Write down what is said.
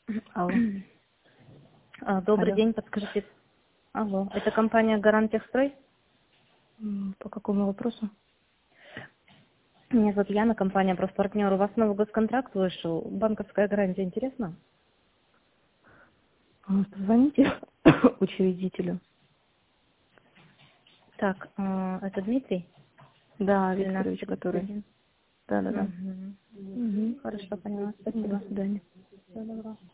Алло. Добрый Алло. день, подскажите. Алло, это компания Гарант Техстрой? По какому вопросу? Меня зовут Яна, компания «Профпартнер». У вас новый госконтракт вышел. Банковская гарантия, интересно? Позвоните учредителю. Так, это Дмитрий? Да, Викторович, который. 1231. Да. Угу. Хорошо, поняла. До Спасибо. свидания. Всего доброго.